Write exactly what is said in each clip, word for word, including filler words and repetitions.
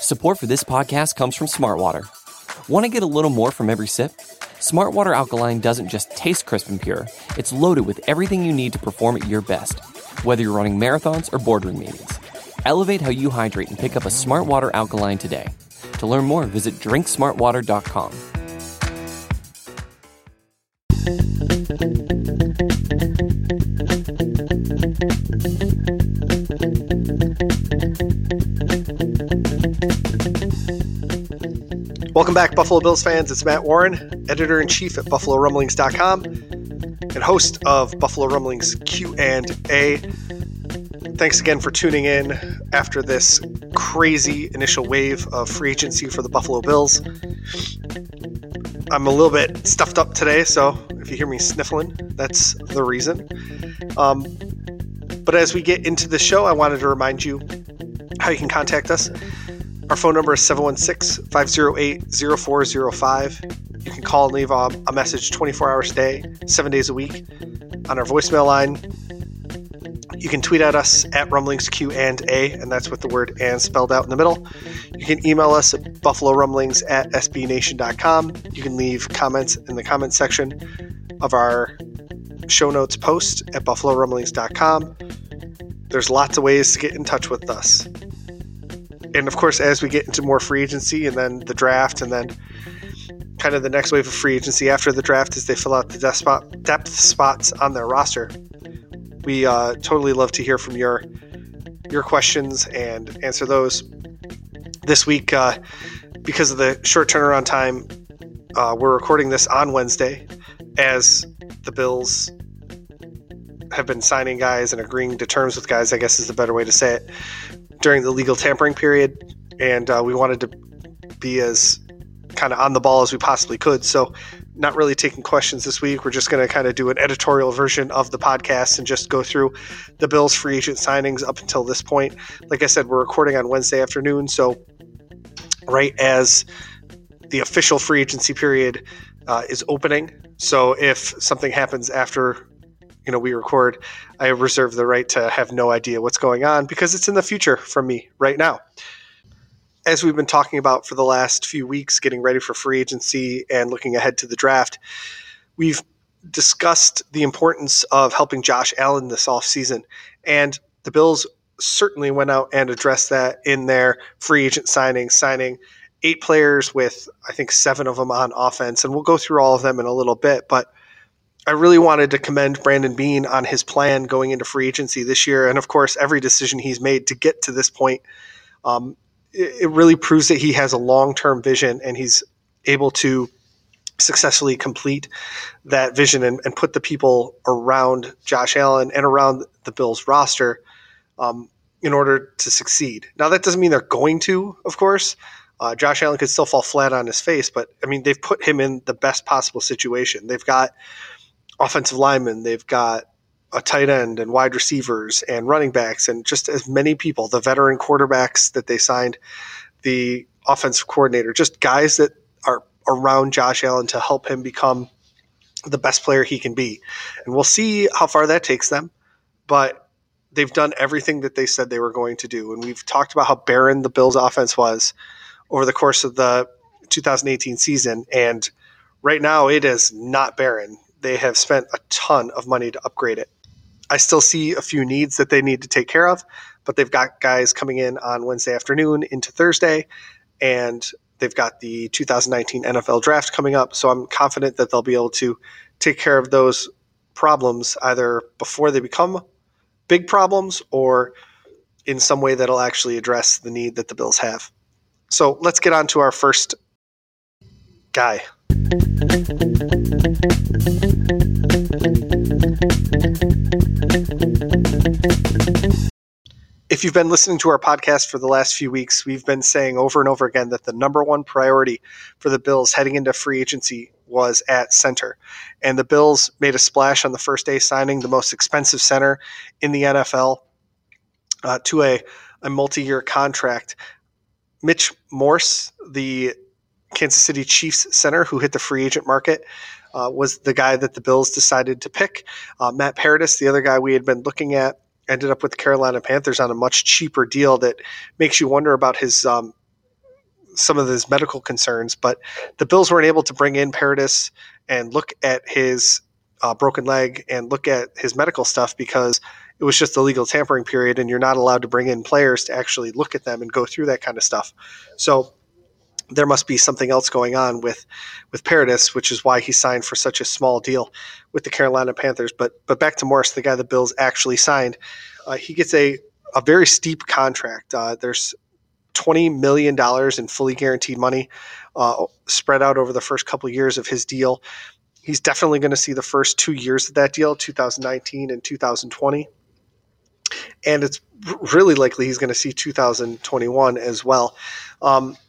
Support for this podcast comes from Smartwater. Want to get a little more from every sip? Smartwater Alkaline doesn't just taste crisp and pure, it's loaded with everything you need to perform at your best, whether you're running marathons or boardroom meetings. Elevate how you hydrate and pick up a Smartwater Alkaline today. To learn more, visit drink smart water dot com. Welcome back, Buffalo Bills fans. It's Matt Warren, editor-in-chief at buffalo rumblings dot com and host of Buffalo Rumblings Q and A. Thanks again for tuning in after this crazy initial wave of free agency for the Buffalo Bills. I'm a little bit stuffed up today, so if you hear me sniffling, that's the reason. Um, but as we get into the show, I wanted to remind you how you can contact us. Our phone number is seven one six, five oh eight, oh four oh five. You can call and leave a, a message twenty-four hours a day, seven days a week on our voicemail line. You can tweet at us at Rumblings Q and A, and that's with the word "and" spelled out in the middle. You can email us at buffalo rumblings at s b nation dot com. You can leave comments in the comment section of our show notes post at buffalo rumblings dot com. There's lots of ways to get in touch with us. And of course, as we get into more free agency and then the draft and then kind of the next wave of free agency after the draft as they fill out the depth, spot, depth spots on their roster, we uh, totally love to hear from your your questions and answer those. This week, uh, because of the short turnaround time, uh, we're recording this on Wednesday as the Bills have been signing guys and agreeing to terms with guys, I guess is the better way to say it, during the legal tampering period, and uh, we wanted to be as kind of on the ball as we possibly could. So not really taking questions this week. We're just going to kind of do an editorial version of the podcast and just go through the Bills free agent signings up until this point. Like I said, we're recording on Wednesday afternoon, so right as the official free agency period uh, is opening. So if something happens after you know, we record, I reserve the right to have no idea what's going on because it's in the future from me right now. As we've been talking about for the last few weeks, getting ready for free agency and looking ahead to the draft, we've discussed the importance of helping Josh Allen this offseason. And the Bills certainly went out and addressed that in their free agent signing, signing eight players with, I think, seven of them on offense. And we'll go through all of them in a little bit, but I really wanted to commend Brandon Beane on his plan going into free agency this year. And of course, every decision he's made to get to this point, um, it, it really proves that he has a long-term vision and he's able to successfully complete that vision and, and put the people around Josh Allen and around the Bills roster um, in order to succeed. Now, that doesn't mean they're going to, of course. Uh, Josh Allen could still fall flat on his face, but I mean, they've put him in the best possible situation. They've got offensive linemen, they've got a tight end and wide receivers and running backs and just as many people, the veteran quarterbacks that they signed, the offensive coordinator, just guys that are around Josh Allen to help him become the best player he can be. And we'll see how far that takes them, but they've done everything that they said they were going to do. And we've talked about how barren the Bills offense was over the course of the two thousand eighteen season. And right now it is not barren. They have spent a ton of money to upgrade it. I still see a few needs that they need to take care of, but they've got guys coming in on Wednesday afternoon into Thursday, and they've got the two thousand nineteen N F L draft coming up. So I'm confident that they'll be able to take care of those problems either before they become big problems or in some way that'll actually address the need that the Bills have. So let's get on to our first guy. If you've been listening to our podcast for the last few weeks, we've been saying over and over again that the number one priority for the Bills heading into free agency was at center. And the Bills made a splash on the first day, signing the most expensive center in the N F L uh, to a, a multi-year contract. Mitch Morse, the Kansas City Chiefs center who hit the free agent market, uh, was the guy that the Bills decided to pick. Uh, Matt Paradis, the other guy we had been looking at, ended up with the Carolina Panthers on a much cheaper deal that makes you wonder about his um, some of his medical concerns, but the Bills weren't able to bring in Paradis and look at his uh, broken leg and look at his medical stuff because it was just the legal tampering period, and you're not allowed to bring in players to actually look at them and go through that kind of stuff. So there must be something else going on with, with Paradis, which is why he signed for such a small deal with the Carolina Panthers. But but back to Morris, the guy the Bills actually signed. Uh, he gets a, a very steep contract. Uh, there's twenty million dollars in fully guaranteed money uh, spread out over the first couple of years of his deal. He's definitely going to see the first two years of that deal, two thousand nineteen and two thousand twenty. And it's really likely he's going to see two thousand twenty-one as well. Um,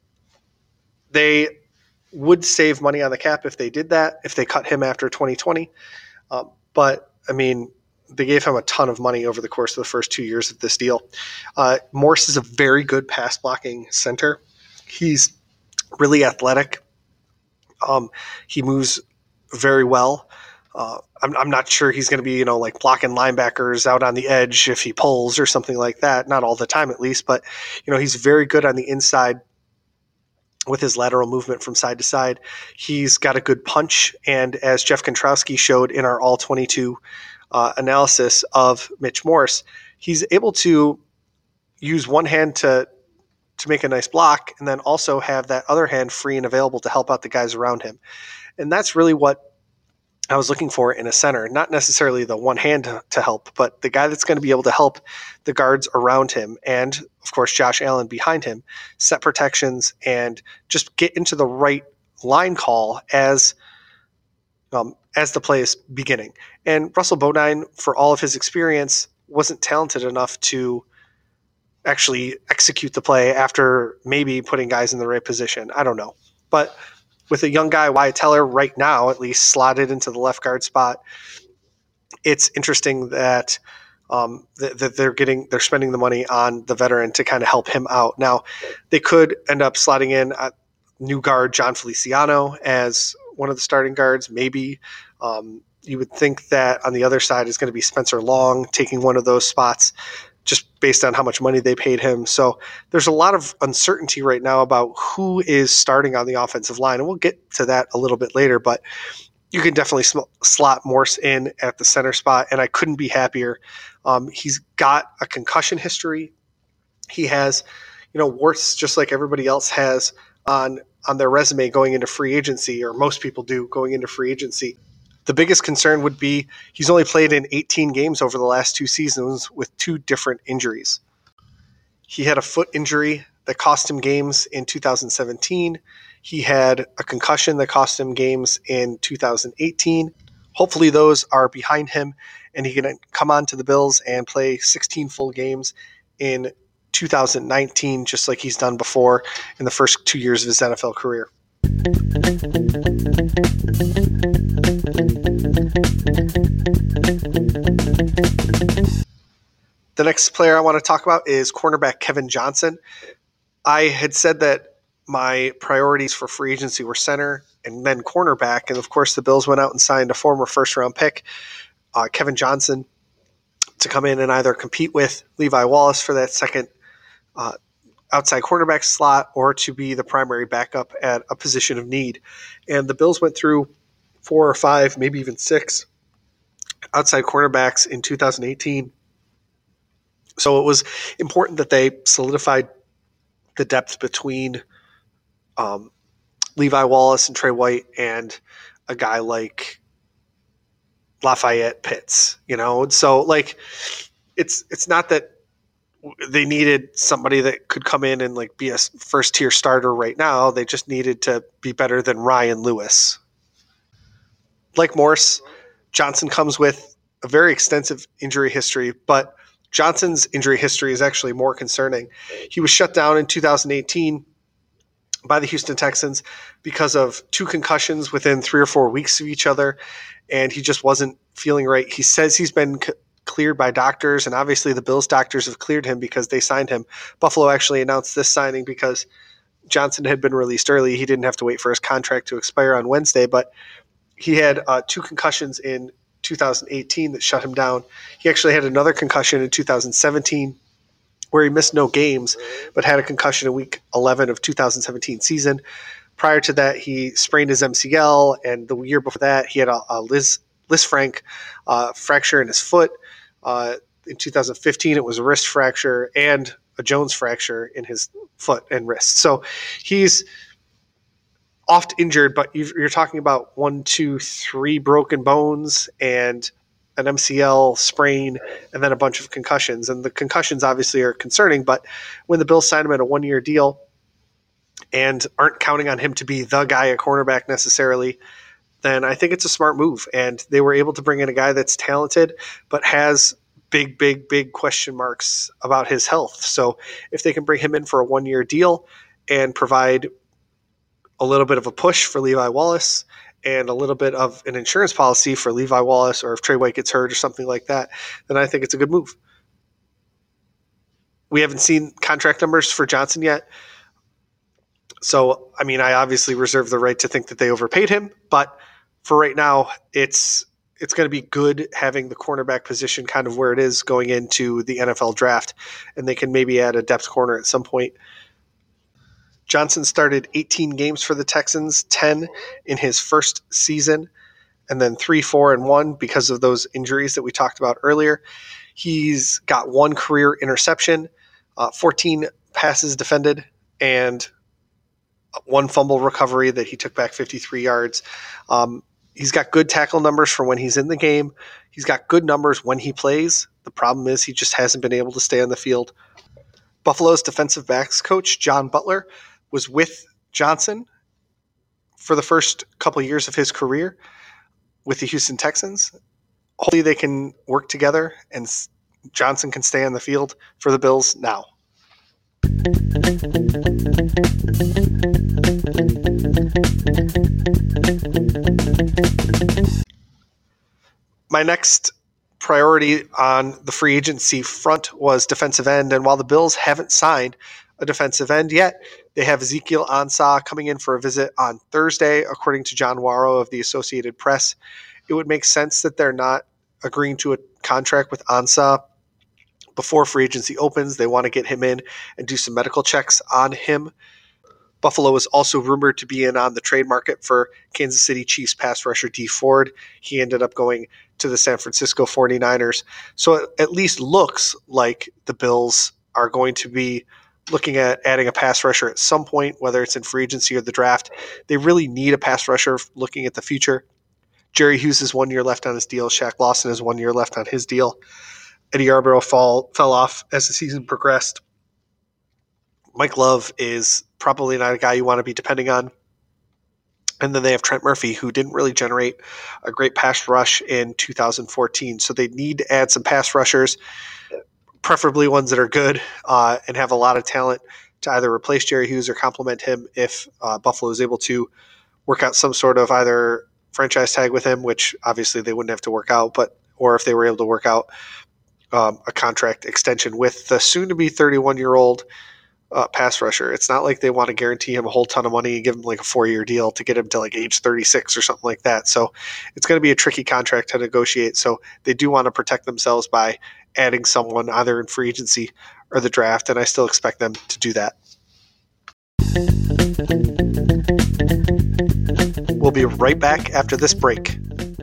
They would save money on the cap if they did that, if they cut him after twenty twenty. Um, but, I mean, they gave him a ton of money over the course of the first two years of this deal. Uh, Morse is a very good pass blocking center. He's really athletic. Um, he moves very well. Uh, I'm, I'm not sure he's going to be, you know, like blocking linebackers out on the edge if he pulls or something like that. Not all the time, at least. But, you know, he's very good on the inside with his lateral movement from side to side. He's got a good punch. And as Jeff Kontrowski showed in our all twenty-two uh, analysis of Mitch Morse, he's able to use one hand to to make a nice block and then also have that other hand free and available to help out the guys around him. And that's really what I was looking for in a center, not necessarily the one hand to, to help, but the guy that's going to be able to help the guards around him and, of course, Josh Allen behind him, set protections and just get into the right line call as um, as the play is beginning. And Russell Bodine, for all of his experience, wasn't talented enough to actually execute the play after maybe putting guys in the right position. I don't know. But with a young guy, Wyatt Teller, right now, at least slotted into the left guard spot, it's interesting that um, that, that they're getting they're spending the money on the veteran to kind of help him out. Now, they could end up slotting in a new guard John Feliciano as one of the starting guards. Maybe um, you would think that on the other side is going to be Spencer Long taking one of those spots, just based on how much money they paid him. So there's a lot of uncertainty right now about who is starting on the offensive line. And we'll get to that a little bit later, but you can definitely sm- slot Morse in at the center spot. And I couldn't be happier. Um, he's got a concussion history. He has, you know, warts just like everybody else has on, on their resume going into free agency, or most people do going into free agency. The biggest concern would be he's only played in eighteen games over the last two seasons with two different injuries. He had a foot injury that cost him games in two thousand seventeen. He had a concussion that cost him games in two thousand eighteen. Hopefully those are behind him and he can come on to the Bills and play sixteen full games in two thousand nineteen, just like he's done before in the first two years of his N F L career. The next player I want to talk about is cornerback Kevin Johnson. I had said that my priorities for free agency were center and then cornerback. And of course, the Bills went out and signed a former first round pick, uh, Kevin Johnson, to come in and either compete with Levi Wallace for that second uh, outside cornerback slot or to be the primary backup at a position of need. And the Bills went through four or five, maybe even six outside cornerbacks in two thousand eighteen. So it was important that they solidified the depth between um, Levi Wallace and Trey White and a guy like Lafayette Pitts, you know? So like, it's, it's not that they needed somebody that could come in and like be a first tier starter right now. They just needed to be better than Ryan Lewis. Like Morse, Johnson comes with a very extensive injury history, but Johnson's injury history is actually more concerning. He was shut down in two thousand eighteen by the Houston Texans because of two concussions within three or four weeks of each other, and he just wasn't feeling right. He says he's been c- cleared by doctors, and obviously the Bills doctors have cleared him because they signed him. Buffalo actually announced this signing because Johnson had been released early. He didn't have to wait for his contract to expire on Wednesday, but he had uh, two concussions in two thousand eighteen that shut him down. He actually had another concussion in two thousand seventeen where he missed no games but had a concussion in week eleven of two thousand seventeen season. Prior to that, he sprained his M C L, and the year before that, he had a, a Liz, Lisfranc uh, fracture in his foot. Uh, in two thousand fifteen, it was a wrist fracture and a Jones fracture in his foot and wrist. So he's oft injured, but you're talking about one, two, three broken bones and an M C L sprain, and then a bunch of concussions. And the concussions obviously are concerning, but when the Bills signed him at a one-year deal and aren't counting on him to be the guy at cornerback necessarily, then I think it's a smart move. And they were able to bring in a guy that's talented, but has big, big, big question marks about his health. So if they can bring him in for a one-year deal and provide a little bit of a push for Levi Wallace and a little bit of an insurance policy for Levi Wallace, or if Trey White gets hurt or something like that, then I think it's a good move. We haven't seen contract numbers for Johnson yet. So, I mean, I obviously reserve the right to think that they overpaid him, but for right now, it's it's going to be good having the cornerback position kind of where it is going into the N F L draft, and they can maybe add a depth corner at some point. Johnson started eighteen games for the Texans, ten in his first season, and then three, four, and one because of those injuries that we talked about earlier. He's got one career interception, uh, fourteen passes defended, and one fumble recovery that he took back fifty-three yards. Um, he's got good tackle numbers for when he's in the game. He's got good numbers when he plays. The problem is he just hasn't been able to stay on the field. Buffalo's defensive backs coach, John Butler, was with Johnson for the first couple of years of his career with the Houston Texans. Hopefully they can work together and Johnson can stay on the field for the Bills now. My next priority on the free agency front was defensive end, and while the Bills haven't signed a defensive end yet, they have Ezekiel Ansah coming in for a visit on Thursday, according to John Waro of the Associated Press. It would make sense that they're not agreeing to a contract with Ansah before free agency opens. They want to get him in and do some medical checks on him. Buffalo is also rumored to be in on the trade market for Kansas City Chiefs pass rusher Dee Ford. He ended up going to the San Francisco forty-niners. So it at least looks like the Bills are going to be looking at adding a pass rusher at some point, whether it's in free agency or the draft. They really need a pass rusher looking at the future. Jerry Hughes has one year left on his deal. Shaq Lawson has one year left on his deal. Eddie Yarbrough fall, fell off as the season progressed. Mike Love is probably not a guy you want to be depending on. And then they have Trent Murphy, who didn't really generate a great pass rush in two thousand fourteen. So they need to add some pass rushers, preferably ones that are good uh, and have a lot of talent to either replace Jerry Hughes or complement him if uh, Buffalo is able to work out some sort of either franchise tag with him, which obviously they wouldn't have to work out, but or if they were able to work out um, a contract extension with the soon-to-be thirty-one-year-old Uh, pass rusher. It's not like they want to guarantee him a whole ton of money and give him like a four-year deal to get him to like age thirty-six or something like that. So it's going to be a tricky contract to negotiate. So they do want to protect themselves by adding someone either in free agency or the draft, and I still expect them to do that. We'll be right back after this break.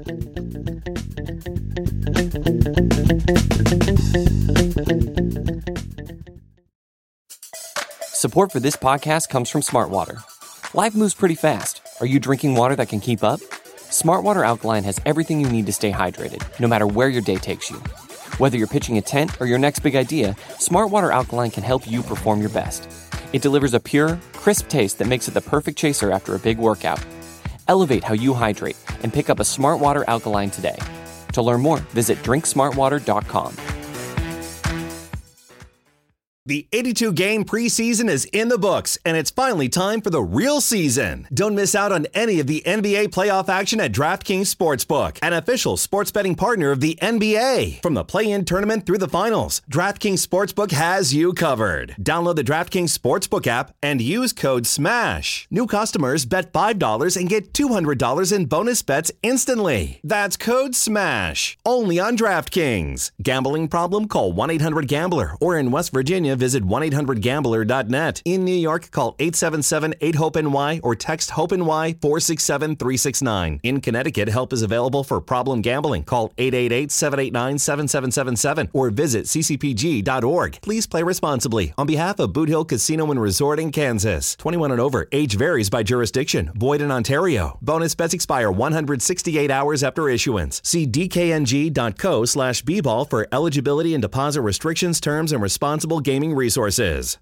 Support for this podcast comes from Smart Water. Life moves pretty fast. Are you drinking water that can keep up? Smart Water Alkaline has everything you need to stay hydrated, no matter where your day takes you. Whether you're pitching a tent or your next big idea, Smart Water Alkaline can help you perform your best. It delivers a pure, crisp taste that makes it the perfect chaser after a big workout. Elevate how you hydrate and pick up a Smart Water Alkaline today. To learn more, visit drink smart water dot com. The eighty-two game preseason is in the books, and it's finally time for the real season. Don't miss out on any of the N B A playoff action at DraftKings Sportsbook, an official sports betting partner of the N B A. From the play-in tournament through the finals, DraftKings Sportsbook has you covered. Download the DraftKings Sportsbook app and use code SMASH. New customers bet five dollars and get two hundred dollars in bonus bets instantly. That's code SMASH. Only on DraftKings. Gambling problem? Call one eight hundred gambler or in West Virginia, California, visit one eight hundred gambler dot net. In New York, call eight seven seven eight hope N Y or text HOPE-NY four six seven three six nine. In Connecticut, help is available for problem gambling. Call eight eight eight seven eight nine seven seven seven seven or visit c c p g dot org. Please play responsibly. On behalf of Boot Hill Casino and Resort in Kansas. twenty-one and over. Age varies by jurisdiction. Void in Ontario. Bonus bets expire one hundred sixty-eight hours after issuance. See d k n g dot co slash b ball for eligibility and deposit restrictions, terms, and responsible gaming resources.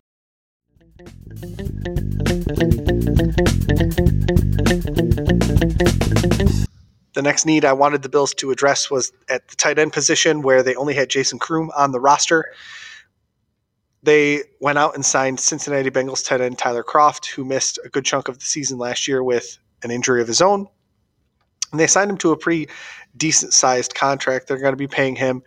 The next need I wanted the Bills to address was at the tight end position, where they only had Jason Kroom on the roster. They went out and signed Cincinnati Bengals tight end Tyler Kroft, who missed a good chunk of the season last year with an injury of his own. And they signed him to a pretty decent-sized contract. They're going to be paying him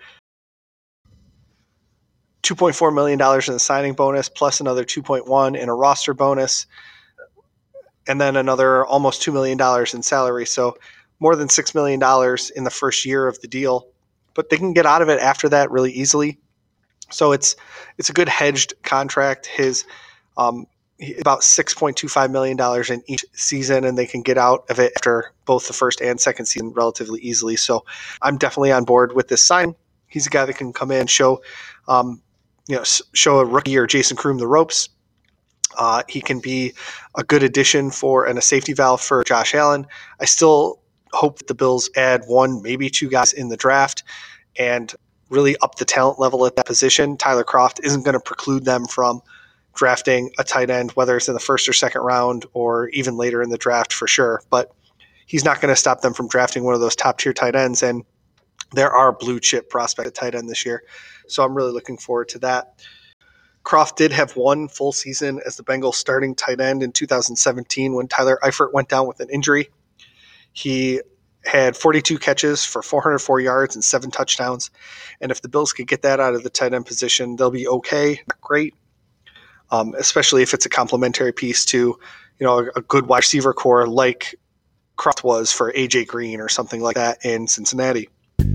two point four million dollars in the signing bonus, plus another two point one in a roster bonus, and then another almost two million dollars in salary. So more than six million dollars in the first year of the deal, but they can get out of it after that really easily. So it's it's a good hedged contract. His um, about six point two five million dollars in each season, and they can get out of it after both the first and second season relatively easily. So I'm definitely on board with this sign. He's a guy that can come in and show, um, you know, show a rookie or Jason Kroom the ropes. Uh, he can be a good addition for and a safety valve for Josh Allen. I still hope that the Bills add one, maybe two guys in the draft and really up the talent level at that position. Tyler Kroft isn't going to preclude them from drafting a tight end, whether it's in the first or second round or even later in the draft for sure. But he's not going to stop them from drafting one of those top tier tight ends. And there are blue chip prospects at tight end this year. So I'm really looking forward to that. Kroft did have one full season as the Bengals starting tight end in two thousand seventeen when Tyler Eifert went down with an injury. He had forty-two catches for four hundred four yards and seven touchdowns. And if the Bills could get that out of the tight end position, they'll be okay, not great, um, especially if it's a complementary piece to, you know, a, a good wide receiver core like Kroft was for A J Green or something like that in Cincinnati.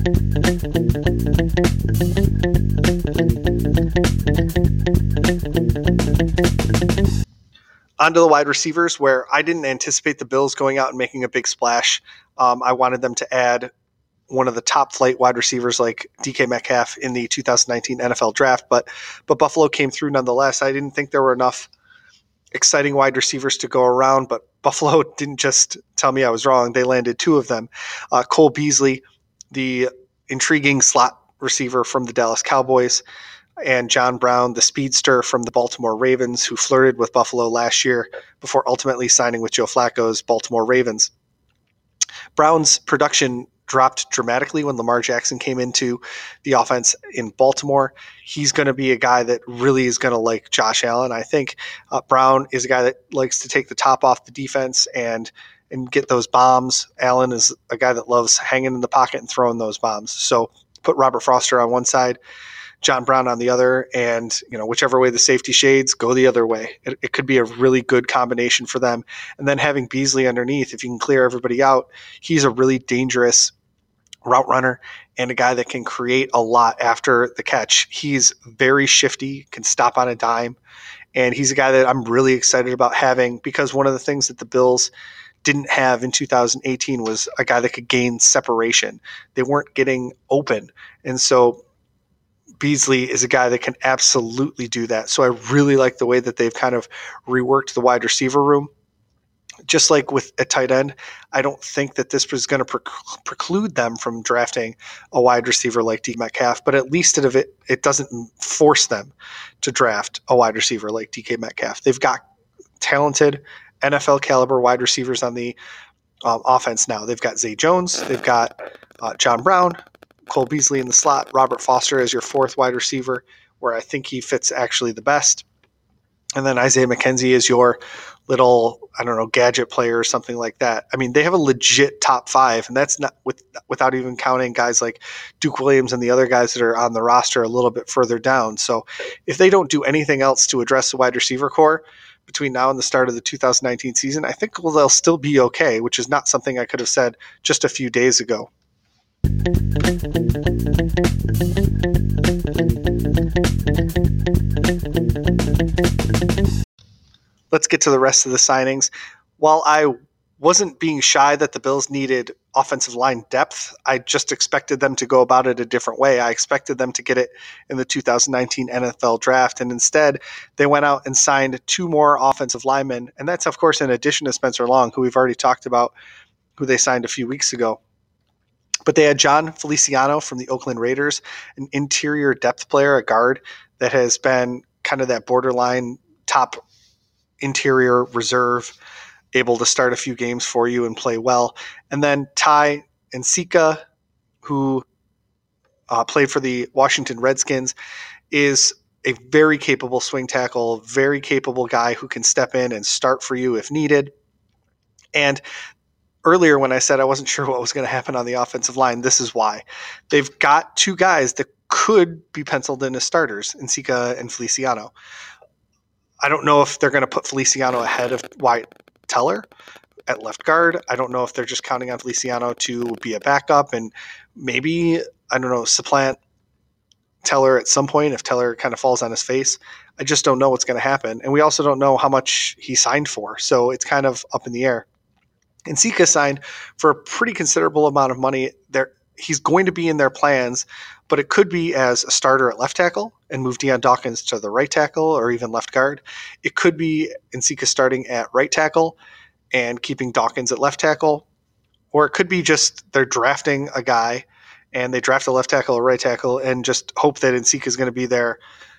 On to the wide receivers, where I didn't anticipate the Bills going out and making a big splash. Um, I wanted them to add one of the top flight wide receivers like D K Metcalf in the two thousand nineteen N F L draft, but but Buffalo came through nonetheless. I didn't think there were enough exciting wide receivers to go around, but Buffalo didn't just tell me I was wrong. They landed two of them. Uh, Cole Beasley, the intriguing slot receiver from the Dallas Cowboys, and John Brown, the speedster from the Baltimore Ravens, who flirted with Buffalo last year before ultimately signing with Joe Flacco's Baltimore Ravens. Brown's production dropped dramatically when Lamar Jackson came into the offense in Baltimore. He's going to be a guy that really is going to like Josh Allen. I think uh, Brown is a guy that likes to take the top off the defense and and get those bombs. Allen is a guy that loves hanging in the pocket and throwing those bombs. So put Robert Foster on one side, John Brown on the other, and you know, whichever way the safety shades, go the other way. It, it could be a really good combination for them. And then having Beasley underneath, if you can clear everybody out, he's a really dangerous route runner and a guy that can create a lot after the catch. He's very shifty, can stop on a dime, and he's a guy that I'm really excited about having, because one of the things that the Bills didn't have in two thousand eighteen was a guy that could gain separation. They weren't getting open. And so Beasley is a guy that can absolutely do that. So I really like the way that they've kind of reworked the wide receiver room. Just like with a tight end, I don't think that this was going to prec- preclude them from drafting a wide receiver like D K Metcalf, but at least it, it, it doesn't force them to draft a wide receiver like D K Metcalf. They've got talented N F L caliber wide receivers on the um, offense now. They've got Zay Jones, they've got uh, John Brown, Cole Beasley in the slot, Robert Foster as your fourth wide receiver, where I think he fits actually the best. And then Isaiah McKenzie is your little, I don't know, gadget player or something like that. I mean, they have a legit top five, and that's not with without even counting guys like Duke Williams and the other guys that are on the roster a little bit further down. So if they don't do anything else to address the wide receiver core between now and the start of the two thousand nineteen season, I think well, they'll still be okay, which is not something I could have said just a few days ago. Let's get to the rest of the signings. While I wasn't being shy that the Bills needed offensive line depth, I just expected them to go about it a different way. I expected them to get it in the two thousand nineteen N F L draft, and instead they went out and signed two more offensive linemen, and that's, of course, in addition to Spencer Long, who we've already talked about, who they signed a few weeks ago. But they had John Feliciano from the Oakland Raiders, an interior depth player, a guard that has been kind of that borderline top interior reserve, able to start a few games for you and play well. And then Ty Nsika, who uh, played for the Washington Redskins, is a very capable swing tackle, very capable guy who can step in and start for you if needed. And earlier when I said I wasn't sure what was going to happen on the offensive line, this is why. They've got two guys that could be penciled in as starters, Nsika and Feliciano. I don't know if they're going to put Feliciano ahead of Wyatt Teller at left guard. I don't know if they're just counting on Feliciano to be a backup and maybe, I don't know, supplant Teller at some point if Teller kind of falls on his face. I just don't know what's going to happen. And we also don't know how much he signed for. So it's kind of up in the air. And Nsika signed for a pretty considerable amount of money. There, he's going to be in their plans, but it could be as a starter at left tackle and move Deion Dawkins to the right tackle or even left guard. It could be Nsika starting at right tackle and keeping Dawkins at left tackle. Or it could be just they're drafting a guy and they draft a left tackle or right tackle and just hope that Nsika is going to be their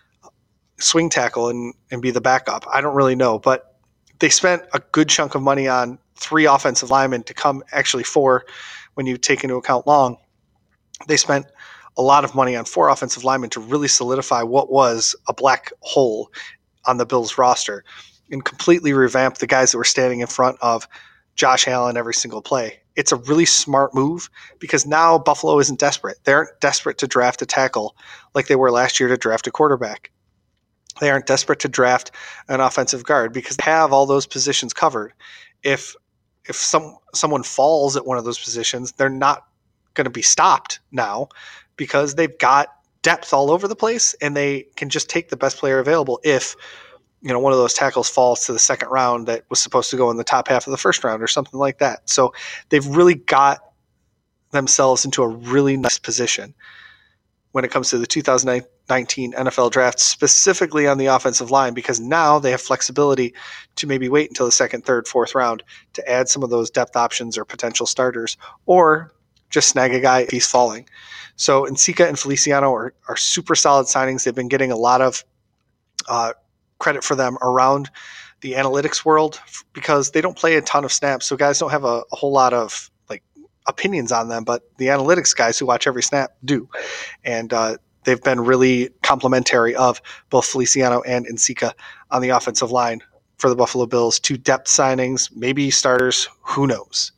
swing tackle and, and be the backup. I don't really know, but they spent a good chunk of money on three offensive linemen to come, actually four when you take into account Long. They spent a lot of money on four offensive linemen to really solidify what was a black hole on the Bills roster and completely revamp the guys that were standing in front of Josh Allen every single play. It's a really smart move because now Buffalo isn't desperate. They aren't desperate to draft a tackle like they were last year to draft a quarterback. They aren't desperate to draft an offensive guard because they have all those positions covered. If if some someone falls at one of those positions, they're not going to be stopped now because they've got depth all over the place and they can just take the best player available if, you know, one of those tackles falls to the second round that was supposed to go in the top half of the first round or something like that. So they've really got themselves into a really nice position when it comes to the two thousand nineteen N F L draft, specifically on the offensive line, because now they have flexibility to maybe wait until the second, third, fourth round to add some of those depth options or potential starters, or just snag a guy if he's falling. So Nsika and Feliciano are, are super solid signings. They've been getting a lot of uh, credit for them around the analytics world because they don't play a ton of snaps, so guys don't have a, a whole lot of like opinions on them, but the analytics guys who watch every snap do. And uh, they've been really complimentary of both Feliciano and Nsika on the offensive line for the Buffalo Bills. Two depth signings, maybe starters, who knows?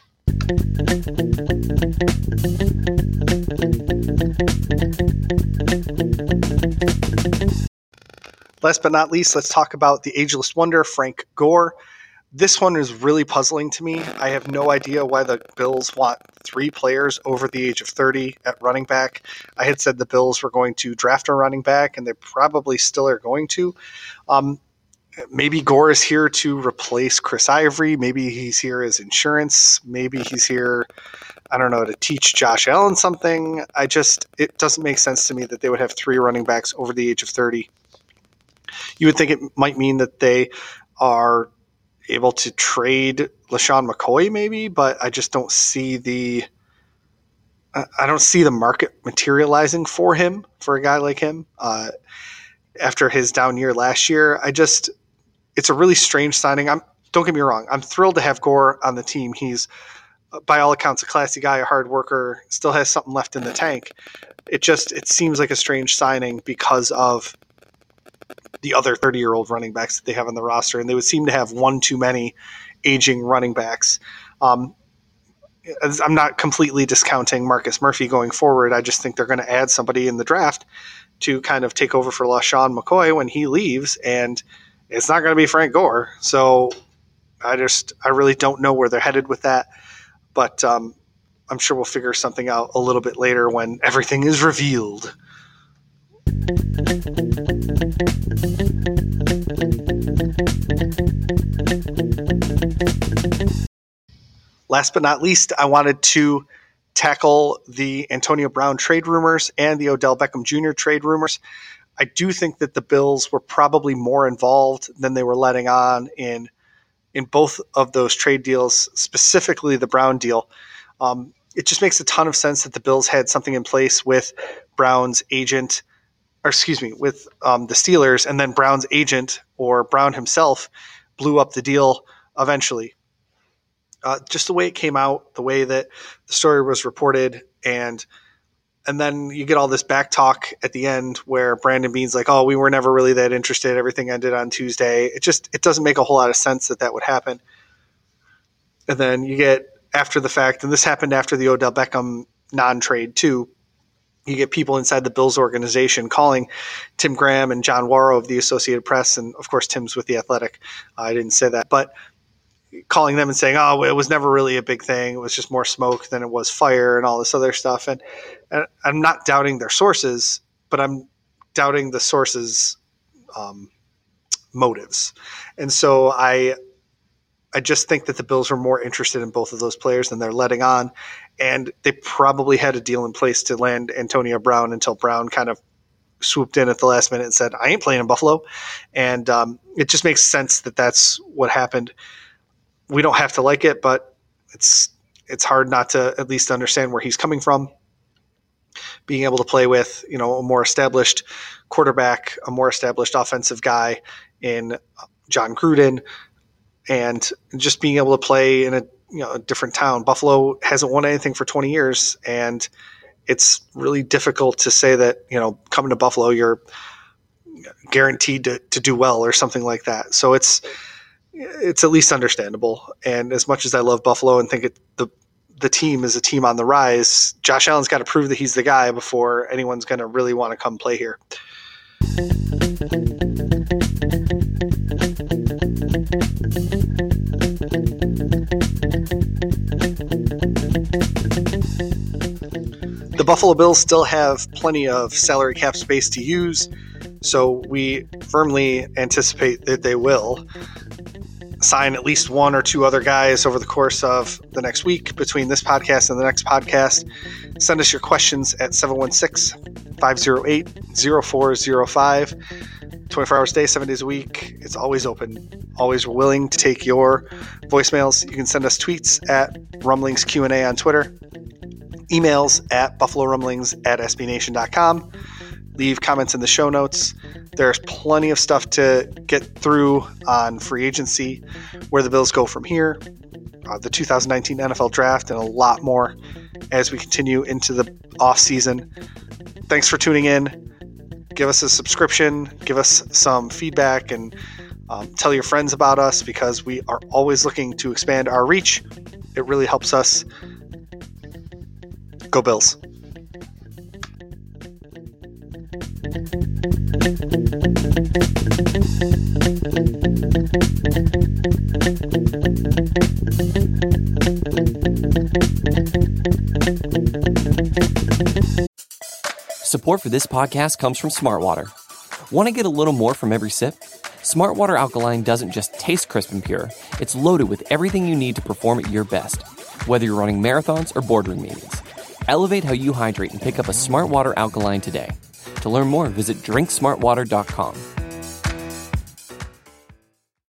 Last but not least, let's talk about the ageless wonder, Frank Gore. This one is really puzzling to me. I have no idea why the Bills want three players over the age of thirty at running back. I had said the Bills were going to draft a running back, and they probably still are going to. Um, maybe Gore is here to replace Chris Ivory. Maybe he's here as insurance. Maybe he's here, I don't know, to teach Josh Allen something. I just, it doesn't make sense to me that they would have three running backs over the age of thirty. You would think it might mean that they are able to trade LaShawn McCoy maybe, but I just don't see the I don't see the market materializing for him, for a guy like him. Uh, after his down year last year, I just it's a really strange signing. I'm don't get me wrong, I'm thrilled to have Gore on the team. He's by all accounts a classy guy, a hard worker, still has something left in the tank. It just it seems like a strange signing because of the other thirty-year-old running backs that they have on the roster, and they would seem to have one too many aging running backs. Um, I'm not completely discounting Marcus Murphy going forward. I just think they're going to add somebody in the draft to kind of take over for LaShawn McCoy when he leaves, and it's not going to be Frank Gore. So I just I really don't know where they're headed with that. But um, I'm sure we'll figure something out a little bit later when everything is revealed. Last but not least, I wanted to tackle the Antonio Brown trade rumors and the Odell Beckham Junior trade rumors. I do think that the Bills were probably more involved than they were letting on in in both of those trade deals, specifically the Brown deal. Um, it just makes a ton of sense that the Bills had something in place with Brown's agent, or excuse me, with um, the Steelers, and then Brown's agent or Brown himself blew up the deal eventually. Uh, just the way it came out, the way that the story was reported, and and then you get all this back talk at the end where Brandon Beane's like, oh, we were never really that interested. Everything ended on Tuesday. It just it doesn't make a whole lot of sense that that would happen. And then you get after the fact, and this happened after the Odell Beckham non-trade too, you get people inside the Bills organization calling Tim Graham and John Warrow of the Associated Press, and of course Tim's with The Athletic. Uh, I didn't say that, but calling them and saying, oh, it was never really a big thing. It was just more smoke than it was fire and all this other stuff. And, and I'm not doubting their sources, but I'm doubting the sources' um, motives. And so I I just think that the Bills were more interested in both of those players than they're letting on. And they probably had a deal in place to land Antonio Brown until Brown kind of swooped in at the last minute and said, I ain't playing in Buffalo. And um, it just makes sense that that's what happened. We don't have to like it, but it's it's hard not to at least understand where he's coming from. Being able to play with, you know, a more established quarterback, a more established offensive guy in John Gruden, and just being able to play in a you know a different town. Buffalo hasn't won anything for twenty years, and it's really difficult to say that, you know, coming to Buffalo, you're guaranteed to, to do well or something like that. So it's it's at least understandable. And as much as I love Buffalo and think it, the the team is a team on the rise, Josh Allen's got to prove that he's the guy before anyone's going to really want to come play here. The Buffalo Bills still have plenty of salary cap space to use, so we firmly anticipate that they will sign at least one or two other guys over the course of the next week between this podcast and the next podcast. Send us your questions at seven one six, five oh eight, oh four oh five. twenty-four hours a day, seven days a week. It's always open. Always willing to take your voicemails. You can send us tweets at Rumblings Q and A on Twitter. Emails at buffalo rumblings at s b nation dot com. Leave comments in the show notes. There's plenty of stuff to get through on free agency, where the Bills go from here, uh, the two thousand nineteen N F L Draft, and a lot more as we continue into the off season. Thanks for tuning in. Give us a subscription. Give us some feedback, and um, tell your friends about us, because we are always looking to expand our reach. It really helps us. Go Bills. Support for this podcast comes from Smartwater. Want to get a little more from every sip? Smartwater Alkaline doesn't just taste crisp and pure. It's loaded with everything you need to perform at your best, whether you're running marathons or boardroom meetings. Elevate how you hydrate and pick up a Smartwater Alkaline today. To learn more, visit drink smart water dot com.